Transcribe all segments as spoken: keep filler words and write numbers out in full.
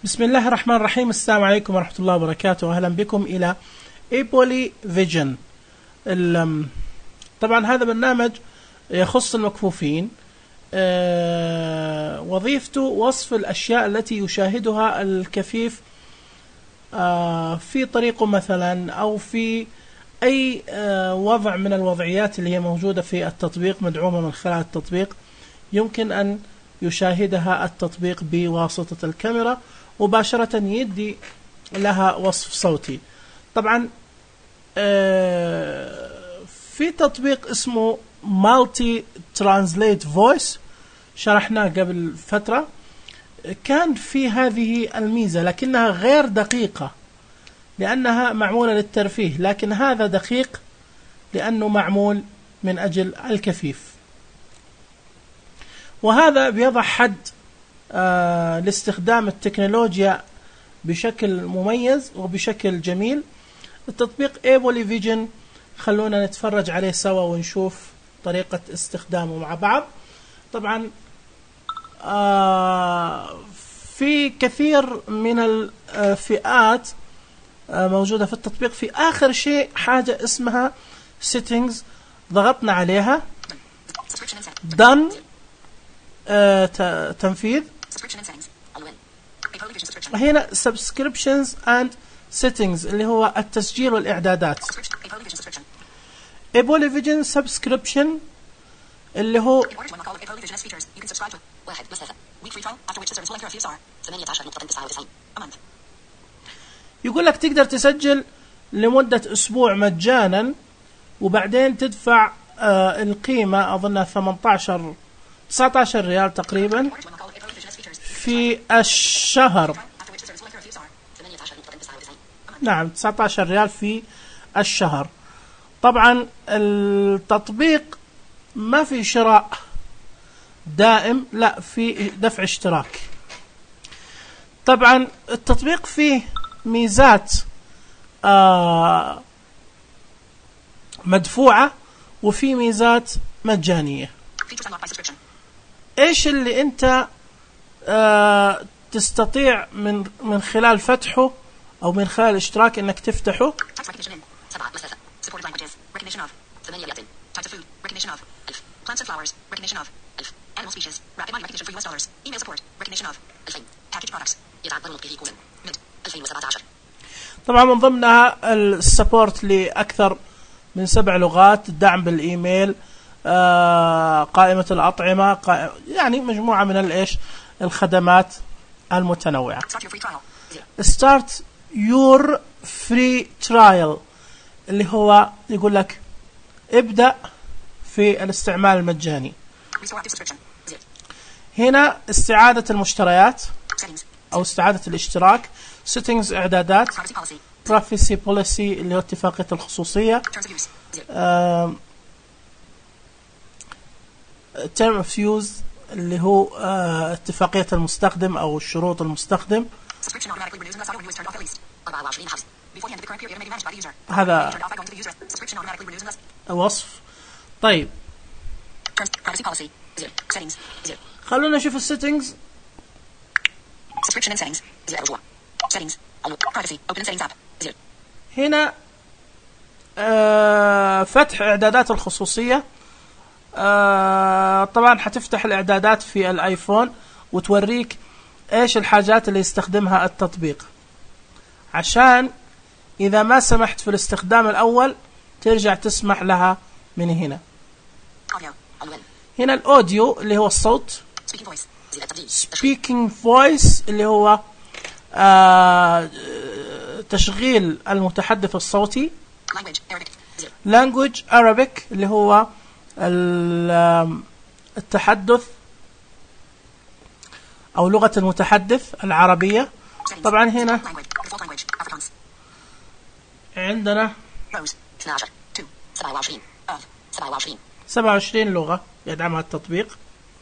بسم الله الرحمن الرحيم. السلام عليكم ورحمة الله وبركاته. أهلا بكم إلى ايبولي فيجن. طبعا هذا برنامج يخص المكفوفين. أه وظيفته وصف الأشياء التي يشاهدها الكفيف أه في طريقه مثلا، أو في أي أه وضع من الوضعيات اللي هي موجودة في التطبيق، مدعومة من خلال التطبيق، يمكن أن يشاهدها التطبيق بواسطة الكاميرا مباشرة، يدي لها وصف صوتي. طبعا في تطبيق اسمه مالتي ترانزليت فويس شرحناه قبل فترة، كان في هذه الميزة لكنها غير دقيقة لأنها معمولة للترفيه، لكن هذا دقيق لأنه معمول من أجل الكفيف، وهذا بيضع حد آه لاستخدام التكنولوجيا بشكل مميز وبشكل جميل. التطبيق ايبولي فيجن خلونا نتفرج عليه سوا ونشوف طريقة استخدامه مع بعض. طبعا آه في كثير من الفئات آه موجودة في التطبيق. في آخر شيء حاجة اسمها settings، ضغطنا عليها done آه تنفيذ. هنا subscriptions and settings اللي هو التسجيل والإعدادات. ايبولي فيجن subscription اللي هو يقول لك تقدر تسجل لمدة أسبوع مجانا، وبعدين تدفع آه القيمة أظنها ثمانية عشر تسعة عشر ريال تقريبا في الشهر. نعم، تسعة عشر ريال في الشهر. طبعا التطبيق ما في شراء دائم، لا في دفع اشتراك. طبعا التطبيق فيه ميزات آه مدفوعة وفي ميزات مجانية. ايش اللي انت آه تستطيع من من خلال فتحه او من خلال الاشتراك انك تفتحه؟ طبعا من ضمنها السبورت لاكثر من سبع لغات، الدعم بالايميل، آه قائمة الأطعمة، قائمة يعني مجموعة من الإيش الخدمات المتنوعة. Start your free trial اللي هو يقول لك ابدأ في الاستعمال المجاني. هنا استعادة المشتريات أو استعادة الاشتراك. settings إعدادات. privacy policy اللي هو اتفاقية الخصوصية. آه term of use اللي هو آه اتفاقية المستخدم أو شروط المستخدم. هذا وصف. طيب خلونا نشوف السيتنجز. هنا آه فتح إعدادات الخصوصية. آه طبعا حتفتح الإعدادات في الآيفون وتوريك إيش الحاجات اللي يستخدمها التطبيق، عشان إذا ما سمحت في الاستخدام الأول ترجع تسمح لها من هنا. هنا الأوديو اللي هو الصوت. speaking voice اللي هو آه تشغيل المتحدث الصوتي. language Arabic اللي هو التحدث أو لغة المتحدث العربية. طبعا هنا عندنا سبعة وعشرين لغة يدعمها التطبيق.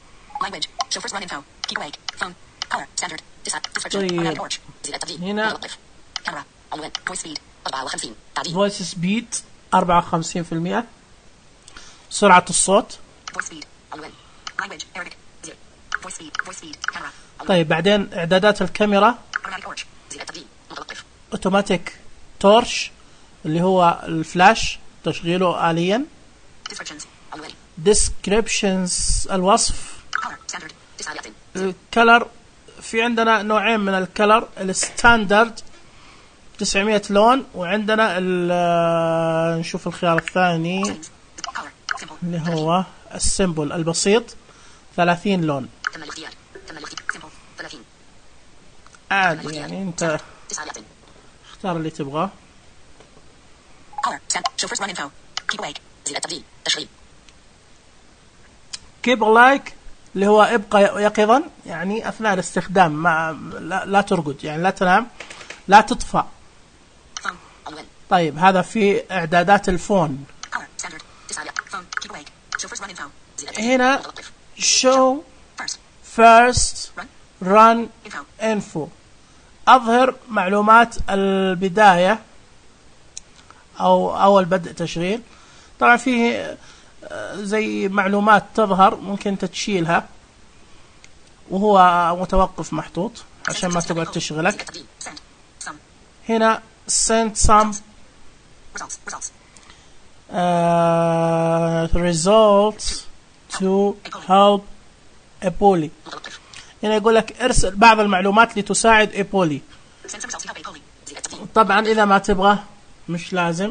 طيب هنا voice speed أربعة وخمسين بالمئة سرعة الصوت. طيب بعدين إعدادات الكاميرا اوتوماتيك تورش اللي هو الفلاش تشغيله آليا. descriptions الوصف. الكلر في عندنا نوعين من الكلر، الستاندرد تسعمية لون، وعندنا نشوف الخيار الثاني اللي هو السيمبل البسيط ثلاثين لون. عادي يعني انت اختار اللي تبغاه. keep awake اللي هو ابقى يقظا، يعني اثناء الاستخدام ما لا, لا ترقد، يعني لا تنام، لا تطفى. طيب هذا في اعدادات الفون. هنا show first run info، اظهر معلومات البداية او اول بدء تشغيل. طبعا فيه زي معلومات تظهر ممكن تشيلها وهو متوقف محطوط عشان ما تقعد تشغلك. هنا send some uh, results to help ايبولي. هنا يقول لك ارسل بعض المعلومات لتساعد ايبولي. طبعا اذا ما تبغى مش لازم.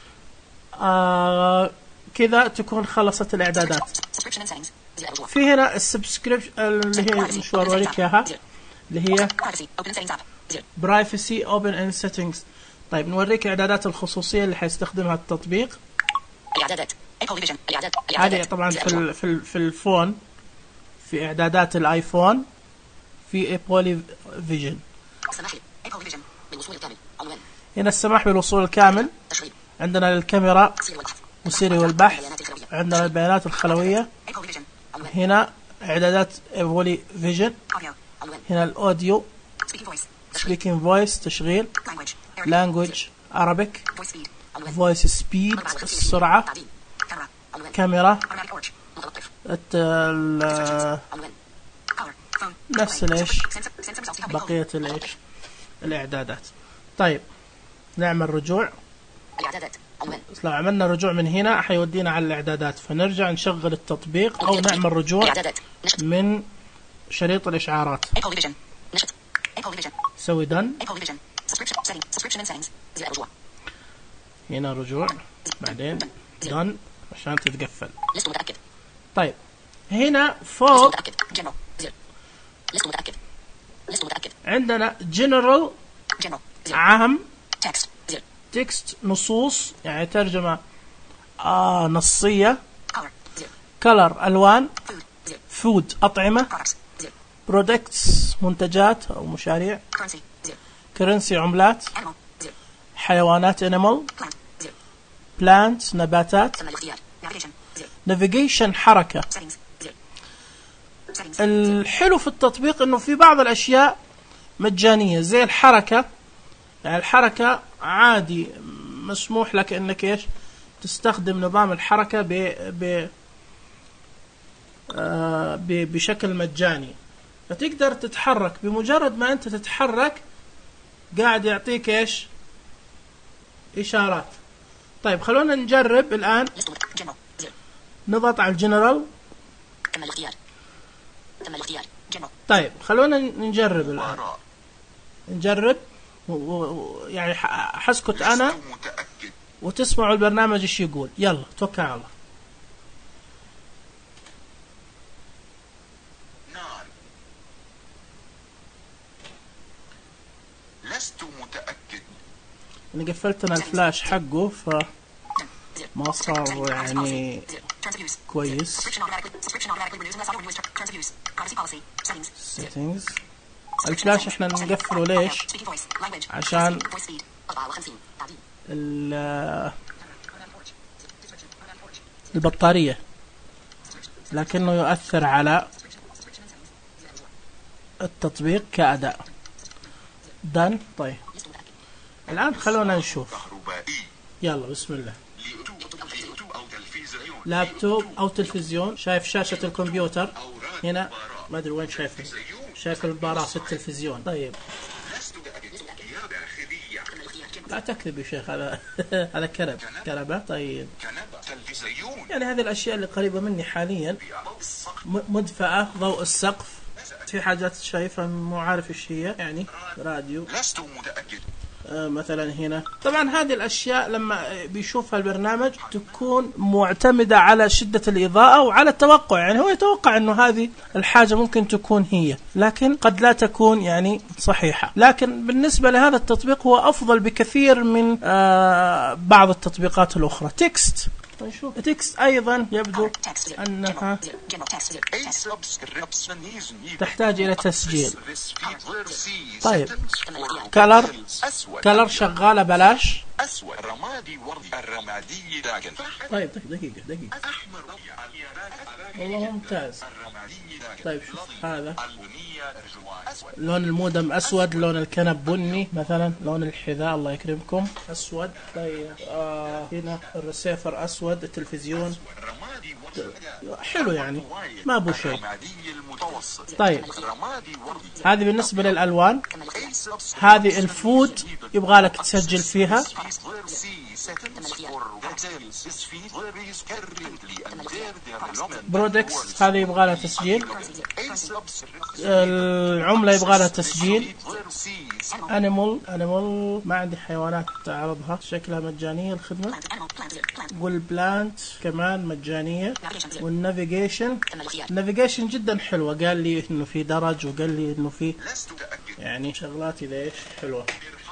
آه كذا تكون خلصت الاعدادات. في هنا السبسكريبشن اللي هي مشوار وريك اياها اللي هي برايفسي اوبن اند سيتنجز. طيب نوريك اعدادات الخصوصيه اللي حيستخدمها التطبيق. هذه طبعا في في في الفون، في اعدادات الايفون، في ايبولي فيجن. هنا السماح بالوصول الكامل. عندنا الكاميرا وسيري والبحث. عندنا البيانات الخلوية. هنا اعدادات ايبولي فيجن. هنا الاوديو سبيكينج فويس تشغيل، لانجويج عربيك، فويس سبيد السرعة، كاميرا، نفس الايش بقية الايش الاعدادات. طيب نعمل رجوع. لو عملنا رجوع من هنا حيودينا على الاعدادات، فنرجع نشغل التطبيق او نعمل رجوع من شريط الاشعارات. سوي دن. هنا رجوع بعدين دن عشان تتقفل. طيب هنا فوق عندنا جنرال عام، تكست نصوص يعني ترجمة آه نصية، كلر ألوان، فود أطعمة، برودكتس منتجات أو مشاريع، كرنسي عملات، حيوانات animal، plants نباتات، navigation حركة. الحلو في التطبيق انه في بعض الاشياء مجانية زي الحركة. يعني الحركة عادي مسموح لك انك ايش تستخدم نظام الحركة ب ب آه ب بشكل مجاني، فتقدر تتحرك. بمجرد ما انت تتحرك قاعد يعطيك ايش اشارات. طيب خلونا نجرب الان. نضغط على الجنرال. طيب خلونا نجرب الآن. نجرب يعني حسكت أنا وتسمعوا البرنامج إيش يقول. يلا توكل على الله. لست متأكد. أنا قفلت أنا الفلاش حقه فما صار يعني كويس. settings. الفلاش احنا نقفله ليش؟ عشان البطارية، لكنه يؤثر على التطبيق كأداء. done. طيب الآن خلونا نشوف. يلا بسم الله. لابتوب أو تلفزيون. شايف شاشة الكمبيوتر هنا، ما أدري وين شايفه. شايف المباراة في التلفزيون. طيب لا تكذب يا شيخ، هذا هذا كنب كنبة. طيب يعني هذه الأشياء اللي قريبة مني حاليا. مدفأة، ضوء السقف، في حاجات شايفها مو عارف ايش هي، يعني راديو. لست متأكد. آه مثلا هنا طبعا هذه الأشياء لما بيشوفها البرنامج تكون معتمدة على شدة الإضاءة وعلى التوقع، يعني هو يتوقع أنه هذه الحاجة ممكن تكون هي، لكن قد لا تكون يعني صحيحة. لكن بالنسبة لهذا التطبيق هو أفضل بكثير من آه بعض التطبيقات الأخرى. تكست، نشوف تكست أيضا يبدو أنها تحتاج إلى تسجيل. طيب كلر، كلر شغالة بلاش. طيب دقيقة دقيقة والله ممتاز. طيب شوف هذا لون المودم أسود، لون الكنب بني مثلا، لون الحذاء الله يكرمكم أسود. طيب آه هنا الرسيفر أسود، التلفزيون حلو يعني ما بو شيء. طيب هذه بالنسبة للألوان. هذه الفود يبغى لك تسجل فيها. برودكس هذه يبغى لها تسجيل. العملة يبغى لها تسجيل. أنيمال، أنيمال ما عندي حيوانات تعرضها، شكلها مجانية الخدمة. والبلانت كمان مجانية. والنافيجيشن، النافيجيشن جدا حلوة، قال لي إنه في درج وقال لي إنه في يعني شغلات إذا إيش حلوة.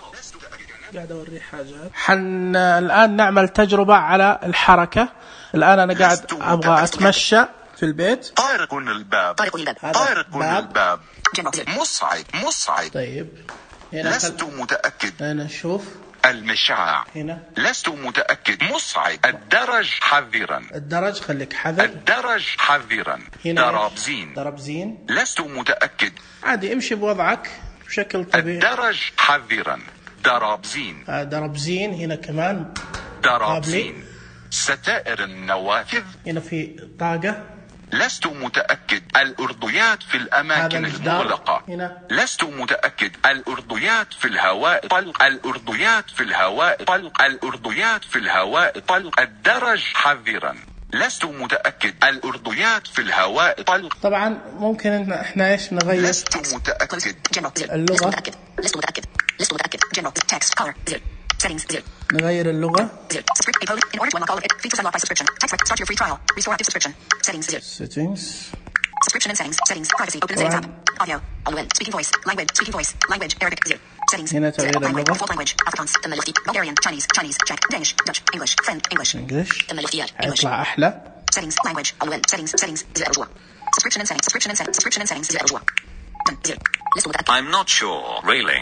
قاعد أوري حاجات. حن الآن نعمل تجربة على الحركة. الآن أنا قاعد أبغى أتمشى في البيت. طارق الباب، طارق الباب، طارق الباب، مصعد مصعد. طيب هنا لست متأكد. أنا أشوف المشعاع. هنا لست متأكد. مصعد. الدرج حذرا. الدرج خليك حذر. الدرج حذرا. درابزين. درابزين. لست متأكد. عادي امشي بوضعك بشكل طبيعي. الدرج حذرا. درابزين. آه درابزين. هنا كمان درابزين. ستائر النوافذ. هنا في طاقة. لست متأكد. الأرضيات في الأماكن المغلقة. هنا. لست متأكد. الأرضيات في الهواء طلق. الأرضيات في الهواء طلق. الأرضيات في الهواء طلق. الدرج حذرا. لست متأكد. الأرضيات في الهواء طلق. طبعا ممكن إن احنا ايش نغير. لست متأكد. اللغة. لست متأكد. لست متأكد. General text color zero. Settings zero. نغير اللغة. Zero. Subscription in order to unlock all of it. Features unlocked by subscription. Text start your free trial. Restore active subscription. Settings zero. Settings. Subscription and settings. Settings. Privacy. Open settings tab. Audio. On win. Speaking voice. Language. Speaking voice. Language. Arabic zero. Settings. هنا تغيير اللغة. Default language. Afrikaans. Tamil. Bulgarian. Chinese. Chinese. Czech. Danish. Dutch. English. French. English. English. Tamil. English. هيطلع أحلى. Settings. Language. On win. Settings. Settings. Zero. Subscription and settings. Subscription and settings. Subscription and settings. Zero. Done. Zero. List متأكد. I'm not sure. Railing.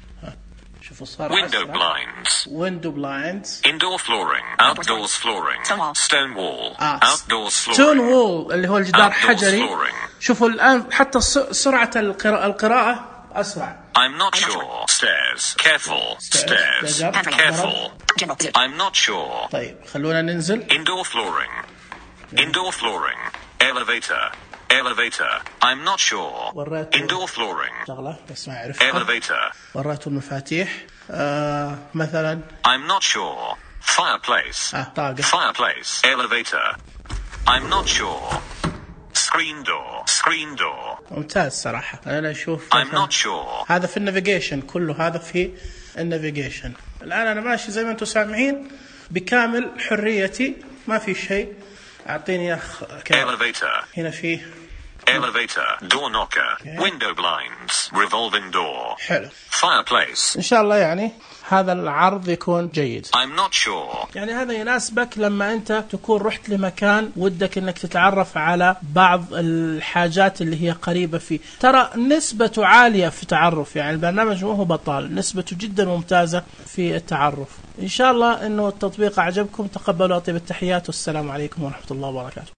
شوفوا صار Window أسرع. blinds. Window blinds. Indoor flooring. Outdoors flooring. Stone wall. Stone wall. آه. Outdoors flooring. Stone wall اللي هو الجدار Outdoors حجري. flooring. شوفوا الآن حتى الس- سرعة القراءة, القراءة أسرع. I'm not sure. Stairs. Careful. Stairs. Stairs. Stairs. Careful. General zero. I'm not sure. طيب خلونا ننزل. Indoor flooring. Indoor flooring. Elevator. Elevator. I'm not sure. وريته Indoor flooring. شغلة بس ما أعرفها. Elevator. وريته المفاتيح. آه مثلا. I'm not sure. Fireplace. آه طاقة. Fireplace. Elevator. I'm not sure. Screen door. Screen door. ممتاز صراحة. أنا أشوف. I'm not sure. هذا في النافيجيشن كله، هذا في النافيجيشن. الآن أنا ماشي زي ما أنتم سامعين بكامل حريتي، ما في شيء. أعطيني أخ كذا. Elevator. هنا في Elevator. Door knocker. Okay. Window blinds. Revolving door. حلو. Fireplace. إن شاء الله يعني هذا العرض يكون جيد. I'm not sure. يعني هذا يناسبك لما أنت تكون رحت لمكان ودك أنك تتعرف على بعض الحاجات اللي هي قريبة فيه. ترى نسبته عالية في تعرف، يعني البرنامج مو هو بطال، نسبته جدا ممتازة في التعرف. إن شاء الله أنه التطبيق أعجبكم. تقبلوا أطيب التحيات والسلام عليكم ورحمة الله وبركاته.